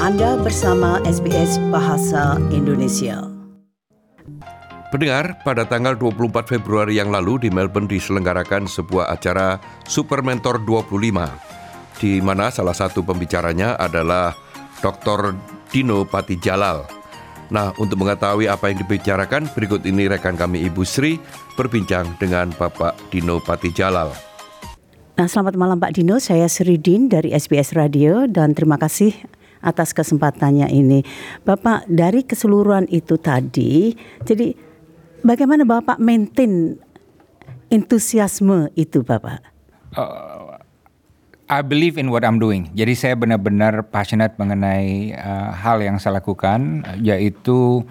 Anda bersama SBS Bahasa Indonesia. Pendengar, pada tanggal 24 Februari yang lalu di Melbourne diselenggarakan sebuah acara Super Mentor 25, di mana salah satu pembicaranya adalah Dr. Dino Patijalal. Nah, untuk mengetahui apa yang dibicarakan, berikut ini rekan kami Ibu Sri berbincang dengan Bapak Dino Patijalal. Nah, selamat malam Pak Dino, saya Sri Din dari SBS Radio dan terima kasih atas kesempatannya ini. Bapak, dari keseluruhan itu tadi, jadi bagaimana Bapak maintain entusiasme itu Bapak? I believe in what I'm doing. Jadi saya benar-benar passionate mengenai hal yang saya lakukan, yaitu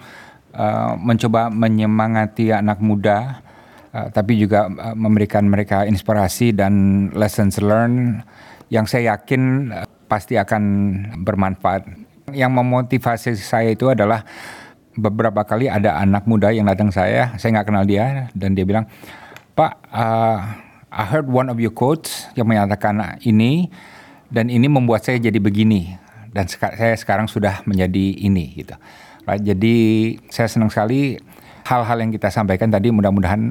mencoba menyemangati anak muda, tapi juga memberikan mereka inspirasi dan lessons learned yang saya yakin pasti akan bermanfaat. Yang memotivasi saya itu adalah beberapa kali ada anak muda yang datang saya nggak kenal dia, dan dia bilang, Pak, I heard one of your quotes yang menyatakan ini, dan ini membuat saya jadi begini, dan saya sekarang sudah menjadi ini gitu. Right? Jadi saya senang sekali hal-hal yang kita sampaikan tadi mudah-mudahan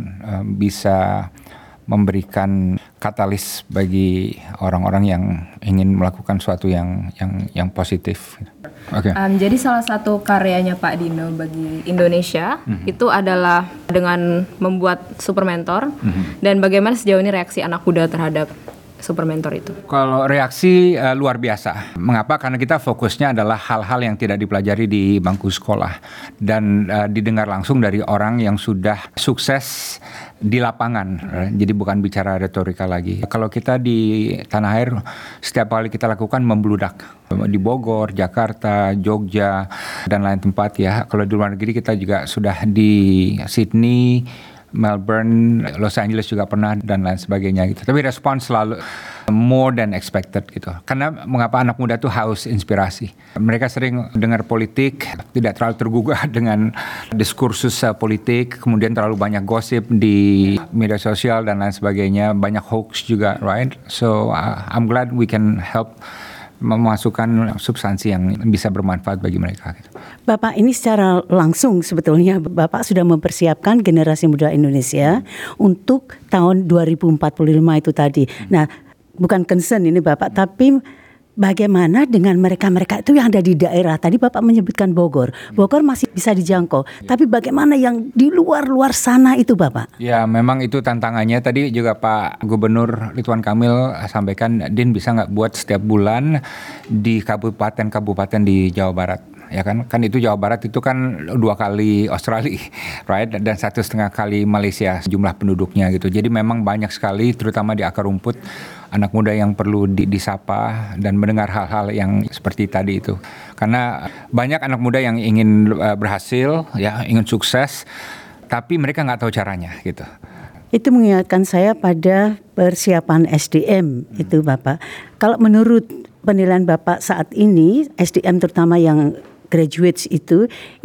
bisa memberikan katalis bagi orang-orang yang ingin melakukan sesuatu yang positif. Okay. Jadi salah satu karyanya Pak Dino bagi Indonesia itu adalah dengan membuat Super Mentor, dan bagaimana sejauh ini reaksi anak muda terhadap Super Mentor itu? Kalau reaksi luar biasa. Mengapa? Karena kita fokusnya adalah hal-hal yang tidak dipelajari di bangku sekolah dan didengar langsung dari orang yang sudah sukses di lapangan. Jadi bukan bicara retorika lagi. Kalau kita di tanah air, setiap kali kita lakukan membludak. Di Bogor, Jakarta, Jogja, dan lain tempat ya. Kalau di luar negeri kita juga sudah di Sydney, Melbourne, Los Angeles juga pernah, dan lain sebagainya gitu. Tapi respons selalu more than expected gitu. Karena mengapa anak muda tuh haus inspirasi. Mereka sering dengar politik, tidak terlalu tergugah dengan diskursus politik, kemudian terlalu banyak gosip di media sosial dan lain sebagainya, banyak hoax juga, right? So I'm glad we can help memasukkan substansi yang bisa bermanfaat bagi mereka. Bapak, ini secara langsung sebetulnya Bapak sudah mempersiapkan generasi muda Indonesia untuk tahun 2045 itu tadi. Nah, bukan concern ini Bapak, tapi bagaimana dengan mereka-mereka itu yang ada di daerah? Tadi Bapak menyebutkan Bogor. Bogor masih bisa dijangkau. Tapi bagaimana yang di luar-luar sana itu Bapak? Ya, memang itu tantangannya. Tadi juga Pak Gubernur Ridwan Kamil sampaikan, Din bisa nggak buat setiap bulan di kabupaten-kabupaten di Jawa Barat. Ya kan itu Jawa Barat itu kan 2 kali Australia, right? Dan 1,5 kali Malaysia jumlah penduduknya gitu. Jadi memang banyak sekali, terutama di akar rumput, anak muda yang perlu disapa dan mendengar hal-hal yang seperti tadi itu. Karena banyak anak muda yang ingin berhasil, ya, ingin sukses, tapi mereka nggak tahu caranya gitu. Itu mengingatkan saya pada persiapan SDM itu Bapak. Kalau menurut penilaian Bapak saat ini, SDM terutama yang graduates itu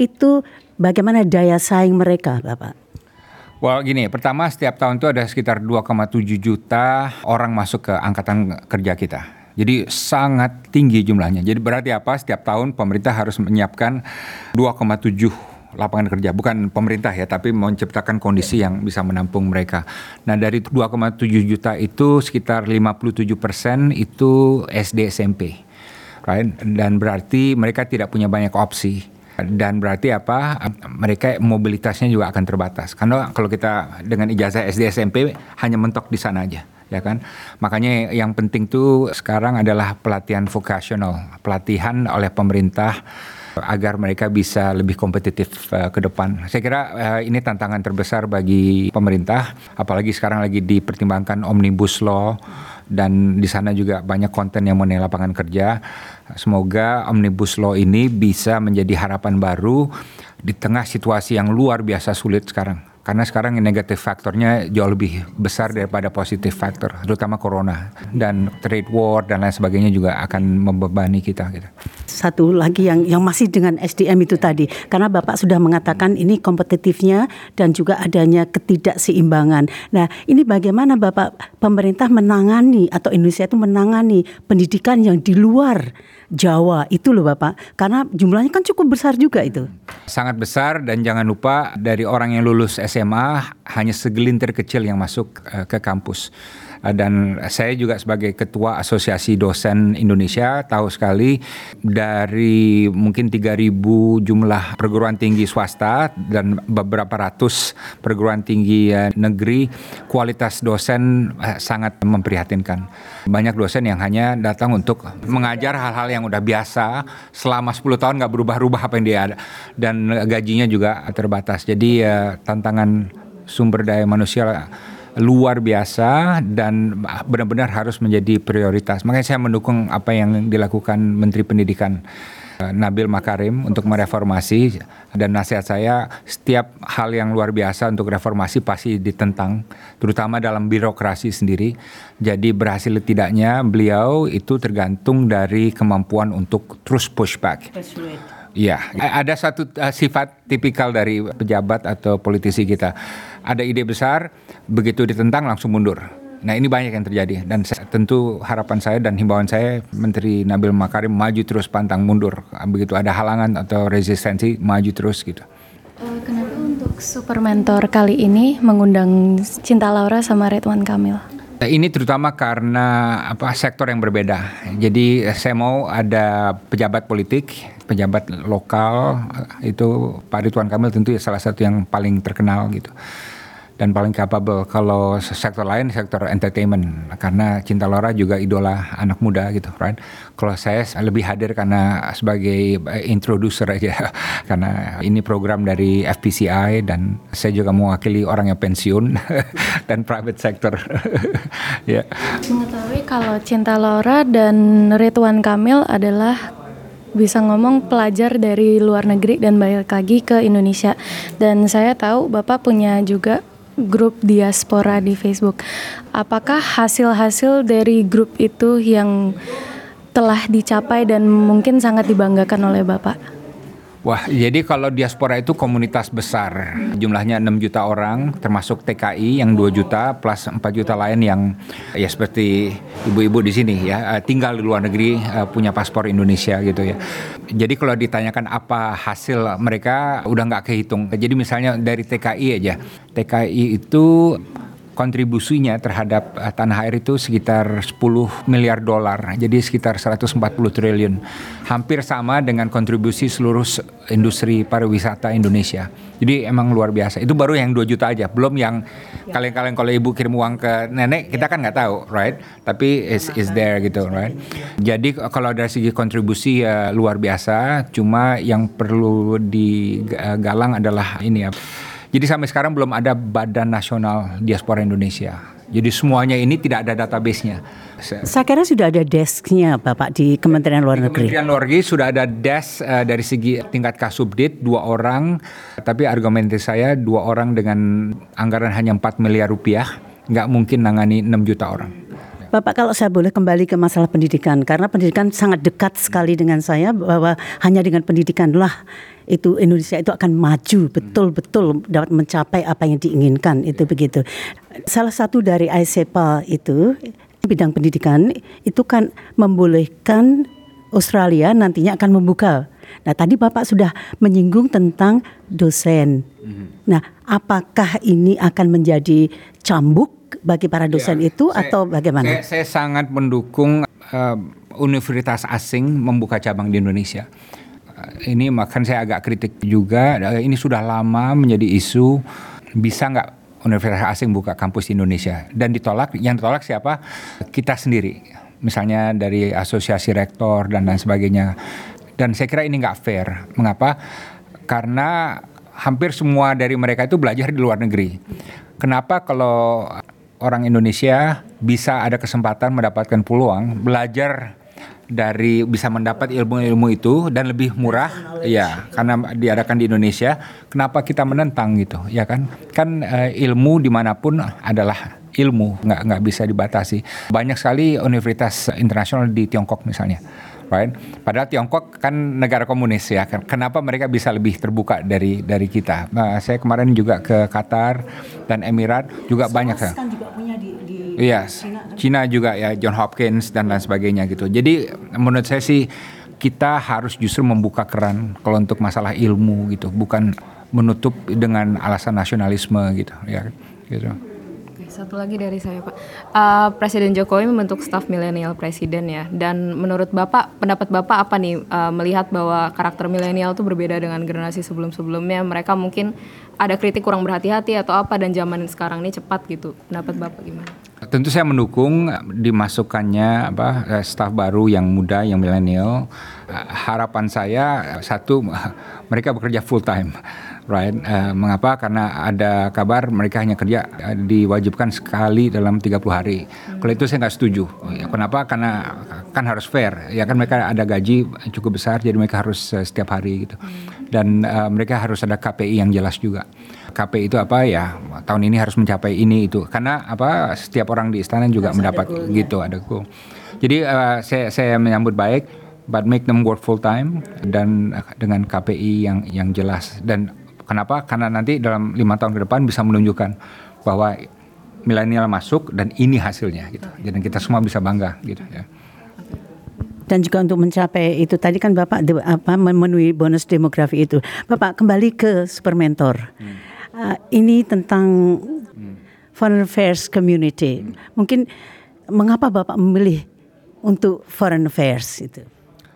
bagaimana daya saing mereka Bapak? Well, gini, pertama setiap tahun itu ada sekitar 2,7 juta orang masuk ke angkatan kerja kita. Jadi sangat tinggi jumlahnya. Jadi berarti apa? Setiap tahun pemerintah harus menyiapkan 2,7 lapangan kerja. Bukan pemerintah ya, tapi menciptakan kondisi yang bisa menampung mereka. Nah, dari 2,7 juta itu sekitar 57% itu SD SMP. Right? Dan berarti mereka tidak punya banyak opsi. Dan berarti apa? Mereka mobilitasnya juga akan terbatas. Karena kalau kita dengan ijazah SD SMP hanya mentok di sana aja, ya kan? Makanya yang penting tuh sekarang adalah pelatihan vocational, pelatihan oleh pemerintah agar mereka bisa lebih kompetitif ke depan. Saya kira ini tantangan terbesar bagi pemerintah, apalagi sekarang lagi dipertimbangkan Omnibus Law, dan di sana juga banyak konten yang mengenai lapangan kerja. Semoga Omnibus Law ini bisa menjadi harapan baru di tengah situasi yang luar biasa sulit sekarang. Karena sekarang negatif faktornya jauh lebih besar daripada positif faktor, terutama corona dan trade war dan lain sebagainya juga akan membebani kita gitu. Satu lagi yang masih dengan SDM itu tadi, karena Bapak sudah mengatakan ini kompetitifnya dan juga adanya ketidakseimbangan. Nah, ini bagaimana Bapak pemerintah menangani atau Indonesia itu menangani pendidikan yang di luar Jawa itu loh Bapak, karena jumlahnya kan cukup besar juga itu. Sangat besar, dan jangan lupa dari orang yang lulus SMA hanya segelintir kecil yang masuk ke kampus. Dan saya juga sebagai ketua Asosiasi Dosen Indonesia tahu sekali dari mungkin 3.000 jumlah perguruan tinggi swasta dan beberapa ratus perguruan tinggi negeri, kualitas dosen sangat memprihatinkan. Banyak dosen yang hanya datang untuk mengajar hal-hal yang udah biasa selama 10 tahun nggak berubah-ubah apa yang dia ada, dan gajinya juga terbatas. Jadi tantangan sumber daya manusia luar biasa dan benar-benar harus menjadi prioritas. Makanya saya mendukung apa yang dilakukan Menteri Pendidikan Nadiem Makarim untuk mereformasi, dan nasihat saya setiap hal yang luar biasa untuk reformasi pasti ditentang, terutama dalam birokrasi sendiri. Jadi berhasil tidaknya beliau itu tergantung dari kemampuan untuk terus pushback. Iya, ada satu sifat tipikal dari pejabat atau politisi kita. Ada ide besar, begitu ditentang langsung mundur. Nah, ini banyak yang terjadi, dan tentu harapan saya dan himbauan saya Menteri Nadiem Makarim maju terus, pantang mundur. Begitu ada halangan atau resistensi, maju terus gitu. Kenapa untuk Super Mentor kali ini mengundang Cinta Laura sama Ridwan Kamil? Ini terutama karena sektor yang berbeda. Jadi saya mau ada pejabat politik, pejabat lokal, itu Pak Ridwan Kamil tentu salah satu yang paling terkenal gitu dan paling capable. Kalau sektor lain, sektor entertainment, karena Cinta Laura juga idola anak muda gitu, right? Kalau saya lebih hadir karena sebagai introducer aja, karena ini program dari FPCI dan saya juga mewakili orang yang pensiun dan private sector. Ya. Mengetahui kalau Cinta Laura dan Ridwan Kamil adalah bisa ngomong pelajar dari luar negeri dan balik lagi ke Indonesia, dan saya tahu Bapak punya juga grup diaspora di Facebook. Apakah hasil-hasil dari grup itu yang telah dicapai dan mungkin sangat dibanggakan oleh Bapak? Wah, jadi kalau diaspora itu komunitas besar, jumlahnya 6 juta orang, termasuk TKI yang 2 juta plus 4 juta lain yang ya seperti ibu-ibu di sini ya, tinggal di luar negeri, punya paspor Indonesia gitu ya. Jadi kalau ditanyakan apa hasil mereka, udah nggak kehitung. Jadi misalnya dari TKI aja, TKI itu kontribusinya terhadap tanah air itu sekitar 10 miliar dolar, jadi sekitar 140 triliun. Hampir sama dengan kontribusi seluruh industri pariwisata Indonesia. Jadi emang luar biasa. Itu baru yang 2 juta aja, belum yang kalian kalau ibu kirim uang ke nenek, kita kan nggak tahu, right? Tapi is there gitu, right? Jadi kalau dari segi kontribusi ya luar biasa, cuma yang perlu digalang adalah ini ya. Jadi sampai sekarang belum ada Badan Nasional Diaspora Indonesia. Jadi semuanya ini tidak ada database-nya. Saya kira sudah ada desk-nya Bapak di Kementerian Luar Negeri. Kementerian Luar Negeri sudah ada desk dari segi tingkat Kasubdit 2 orang. Tapi argumentasi saya 2 orang dengan anggaran hanya 4 miliar rupiah. Nggak mungkin nangani 6 juta orang. Bapak, kalau saya boleh kembali ke masalah pendidikan, karena pendidikan sangat dekat sekali dengan saya, bahwa hanya dengan pendidikanlah itu Indonesia itu akan maju betul-betul dapat mencapai apa yang diinginkan, itu begitu. Salah satu dari ICEPA itu bidang pendidikan itu kan membolehkan Australia nantinya akan membuka. Nah, tadi Bapak sudah menyinggung tentang dosen. Nah, apakah ini akan menjadi cambuk bagi para dosen itu atau bagaimana? Saya sangat mendukung universitas asing membuka cabang di Indonesia. Ini makan saya agak kritik juga. Ini sudah lama menjadi isu, bisa nggak universitas asing buka kampus di Indonesia? Dan ditolak. Yang ditolak siapa? Kita sendiri. Misalnya dari asosiasi rektor dan lain sebagainya. Dan saya kira ini nggak fair. Mengapa? Karena hampir semua dari mereka itu belajar di luar negeri. Kenapa kalau orang Indonesia bisa ada kesempatan mendapatkan peluang belajar dari bisa mendapat ilmu-ilmu itu dan lebih murah, ya karena diadakan di Indonesia, kenapa kita menentang gitu, ya kan? Kan ilmu dimanapun adalah ilmu, nggak bisa dibatasi. Banyak sekali universitas internasional di Tiongkok misalnya. Right? Padahal Tiongkok kan negara komunis ya, kenapa mereka bisa lebih terbuka dari kita? Nah, saya kemarin juga ke Qatar dan Emirat juga banyak ya. Kan juga punya di Iya, Cina juga ya, John Hopkins dan lain sebagainya gitu. Jadi menurut saya sih kita harus justru membuka keran kalau untuk masalah ilmu gitu, bukan menutup dengan alasan nasionalisme gitu, ya gitu. Oke, satu lagi dari saya, Pak. Presiden Jokowi membentuk staf milenial presiden ya. Dan menurut Bapak, pendapat Bapak apa nih melihat bahwa karakter milenial itu berbeda dengan generasi sebelum-sebelumnya? Mereka mungkin ada kritik kurang berhati-hati atau apa, dan zaman sekarang ini cepat gitu. Pendapat Bapak gimana? Tentu saya mendukung dimasukkannya staf baru yang muda, yang milenial. Harapan saya satu, mereka bekerja full time, right? Mengapa? Karena ada kabar mereka hanya kerja diwajibkan sekali dalam 30 hari. Kalau itu saya nggak setuju. Kenapa? Karena kan harus fair. Ya kan mereka ada gaji cukup besar, jadi mereka harus setiap hari gitu. Dan mereka harus ada KPI yang jelas juga. KPI itu apa ya? Tahun ini harus mencapai ini itu. Karena apa? Setiap orang di istana juga mendapat gitu, ada goal. Jadi saya menyambut baik, but make them work full time dan dengan KPI yang jelas. Dan kenapa? Karena nanti dalam 5 tahun ke depan bisa menunjukkan bahwa milenial masuk dan ini hasilnya gitu. Jadi kita semua bisa bangga gitu ya. Dan juga untuk mencapai itu tadi kan Bapak memenuhi bonus demografi itu. Bapak kembali ke Super Mentor. Ini tentang Foreign Affairs Community. Mungkin mengapa Bapak memilih untuk Foreign Affairs itu?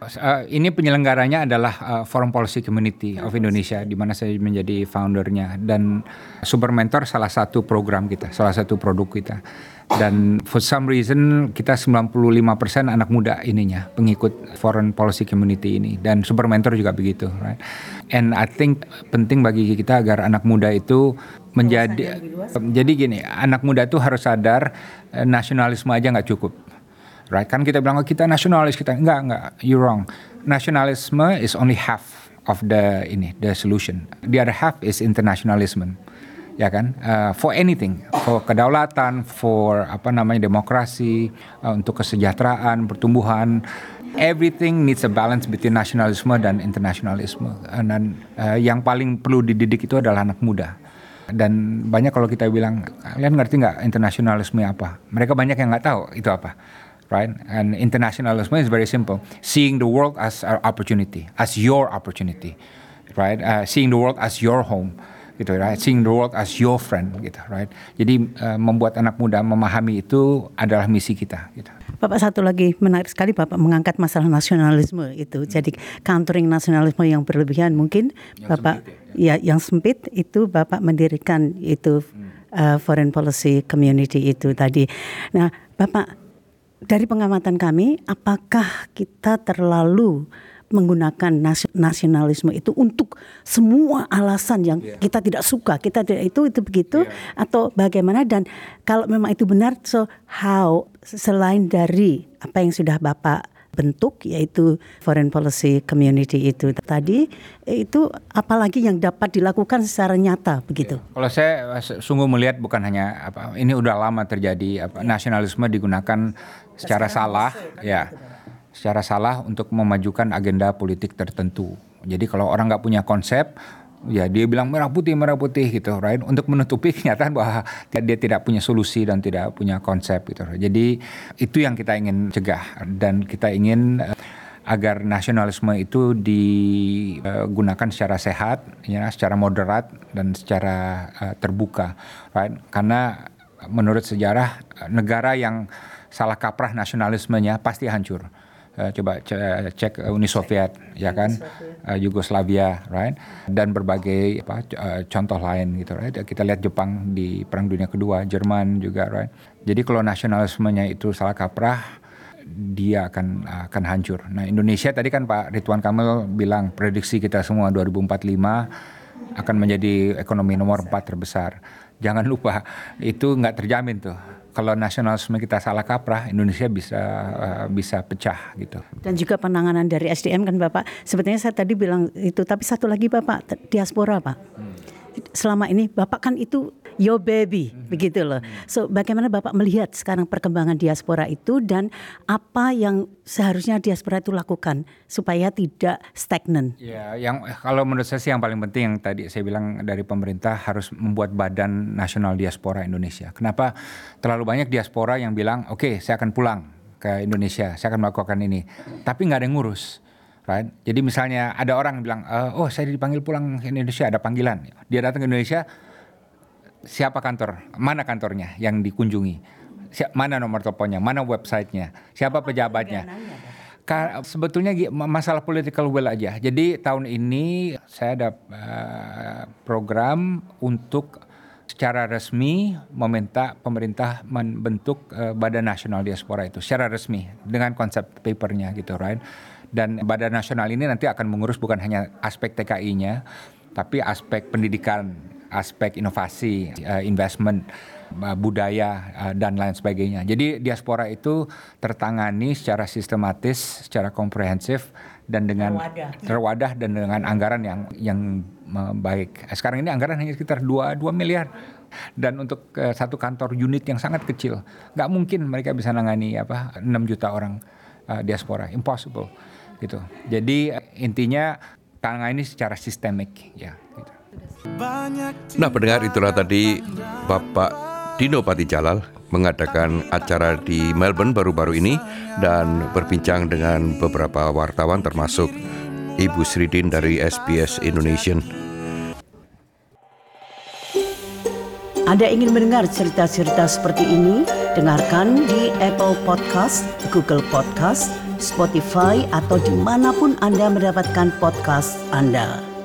Ini penyelenggaranya adalah Foreign Policy Community of Indonesia, di mana saya menjadi foundernya, dan Super Mentor salah satu program kita, salah satu produk kita. Dan for some reason kita 95% anak muda ininya, pengikut Foreign Policy Community ini, dan Super Mentor juga begitu, right? And I think penting bagi kita agar anak muda itu menjadi, jadi gini, anak muda itu harus sadar nasionalisme aja nggak cukup. Right, kan kita bilang kita nasionalis, kita enggak, you're wrong. Nasionalisme is only half of the solution. The other half is internationalism, ya kan? For anything, for kedaulatan, for demokrasi, untuk kesejahteraan, pertumbuhan, everything needs a balance between nasionalisme dan internasionalisme. Dan yang paling perlu dididik itu adalah anak muda. Dan banyak kalau kita bilang, kalian ngerti nggak internasionalisme apa? Mereka banyak yang nggak tahu itu apa. Right, and internationalism is very simple. Seeing the world as our opportunity, as your opportunity, right? Seeing the world as your home, gitu, right? Seeing the world as your friend, gitu, right? Jadi membuat anak muda memahami itu adalah misi kita, gitu. Bapak, satu lagi menarik sekali Bapak mengangkat masalah nasionalisme itu. Jadi countering nasionalisme yang berlebihan mungkin yang Bapak sempit, ya yang sempit itu Bapak mendirikan itu Foreign Policy Community itu tadi. Nah, Bapak, dari pengamatan kami, apakah kita terlalu menggunakan nasionalisme itu untuk semua alasan yang kita tidak suka, kita tidak itu begitu, atau bagaimana? Dan kalau memang itu benar, so how, selain dari apa yang sudah Bapak bentuk, yaitu Foreign Policy Community itu tadi, itu apalagi yang dapat dilakukan secara nyata begitu? Kalau saya sungguh melihat bukan hanya ini udah lama terjadi, nasionalisme digunakan secara salah, ya, secara salah untuk memajukan agenda politik tertentu. Jadi kalau orang nggak punya konsep, ya dia bilang merah putih gitu, right? Untuk menutupi kenyataan bahwa dia tidak punya solusi dan tidak punya konsep gitu. Jadi itu yang kita ingin cegah, dan kita ingin agar nasionalisme itu digunakan secara sehat, ya, secara moderat dan secara terbuka, right? Karena menurut sejarah negara yang salah kaprah nasionalismenya pasti hancur. Coba cek Uni Soviet, ya kan, Yugoslavia, right, dan berbagai contoh lain gitu, right. Kita lihat Jepang di Perang Dunia Kedua, Jerman juga, right. Jadi kalau nasionalismenya itu salah kaprah, dia akan hancur. Nah, Indonesia tadi kan Pak Ridwan Kamil bilang prediksi kita semua 2045 akan menjadi ekonomi nomor 4 terbesar. Jangan lupa itu nggak terjamin tuh. Kalau nasionalisme kita salah kaprah, Indonesia bisa pecah gitu. Dan juga penanganan dari SDM kan Bapak. Sebetulnya saya tadi bilang itu, tapi satu lagi Bapak, diaspora Pak. Selama ini Bapak kan itu your baby, begitu loh. So bagaimana Bapak melihat sekarang perkembangan diaspora itu, dan apa yang seharusnya diaspora itu lakukan supaya tidak stagnan? Ya, yang kalau menurut saya sih yang paling penting yang tadi saya bilang, dari pemerintah harus membuat Badan Nasional Diaspora Indonesia. Kenapa? Terlalu banyak diaspora yang bilang, oke, saya akan pulang ke Indonesia, saya akan melakukan ini, tapi nggak ada yang ngurus. Right? Jadi misalnya ada orang bilang, oh saya dipanggil pulang ke Indonesia, ada panggilan. Dia datang ke Indonesia, siapa kantor, mana kantornya yang dikunjungi, mana nomor teleponnya, mana websitenya, siapa pejabatnya. Sebetulnya masalah political will aja. Jadi tahun ini saya ada program untuk secara resmi meminta pemerintah membentuk Badan Nasional Diaspora itu secara resmi dengan konsep papernya gitu, right? Dan Badan Nasional ini nanti akan mengurus bukan hanya aspek TKI-nya, tapi aspek pendidikan, aspek inovasi, investment, budaya, dan lain sebagainya. Jadi diaspora itu tertangani secara sistematis, secara komprehensif, dan dengan terwadah dan dengan anggaran yang baik. Sekarang ini anggaran hanya sekitar 2 miliar. Dan untuk satu kantor unit yang sangat kecil, nggak mungkin mereka bisa nangani 6 juta orang diaspora, impossible gitu. Jadi intinya tangani secara sistemik ya. Gitu. Nah, pendengar, itulah tadi Bapak Dino Patijalal mengadakan acara di Melbourne baru-baru ini dan berbincang dengan beberapa wartawan termasuk Ibu Sridin dari SBS Indonesian. Anda ingin mendengar cerita-cerita seperti ini? Dengarkan di Apple Podcast, Google Podcast, Spotify, atau dimanapun Anda mendapatkan podcast Anda.